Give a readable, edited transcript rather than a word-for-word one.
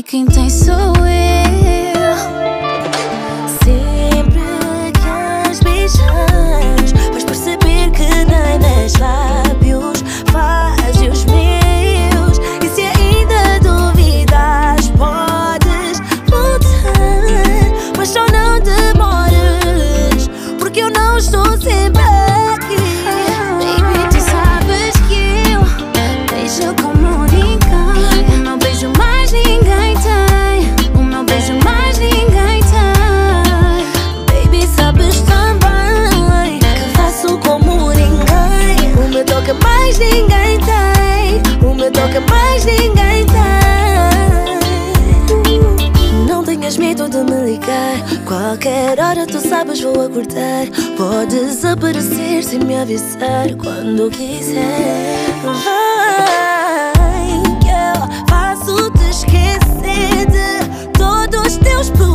e quem tem sou eu. Sempre que as beijas, vais perceber que nem nos lábios faz os meus. E se ainda duvidas, podes voltar, mas só não demores, porque eu não estou sempre aqui. Baby, tu sabes que eu beijo como ninguém. O meu beijo mais ninguém tem. O meu beijo mais ninguém tem. Baby, sabes também que faço como ninguém. O meu toque mais ninguém tem. O meu toque mais ninguém tem. Não tenhas medo de me ligar. Qualquer hora tu sabes vou acordar. Podes aparecer sem me avisar quando quiser. Vai que eu faço-te esquecer de todos os teus problemas.